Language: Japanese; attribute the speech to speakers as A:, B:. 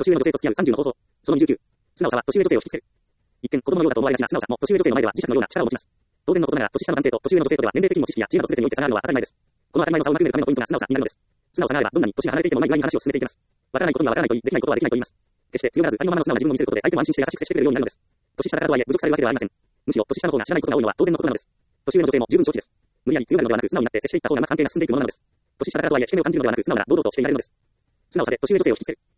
A: 年上の女性と付き合う30の方法。その29。素直さは年上女性を引きつける。一見子供のようだと思われがちな素直さも年上女性の前では磁石のような力を持ちます。当然のことながら、年下の男性と年上の女性とでは年齢的にも知識や知恵など全てにおいて差があるのは当たり前です。この当たり前の差を埋め埋めるためのポイントが素直さになるのです。素直さがあれば、どんなに年が離れていても前に話を進めていけます。わからないことにはわからないと言い、できないことはできないと言います。決して強がらず、ありのままの素直な自分を見せることで、相手も安心して優しく接してくれるようになるのです。年下だからとはいえ、侮辱されるわけではありません。むしろ、年下の方が知らないことが多いのは当然のことなのです。年上の女性も十分承知です。無理やり強がるのではなく、素直になって接していった方がうまく関係が進んでいくものなのです。年下だからとはいえ、引け目を感じるのではなく、素直な堂々としていられるのです。素直さで年上女性を引きつける。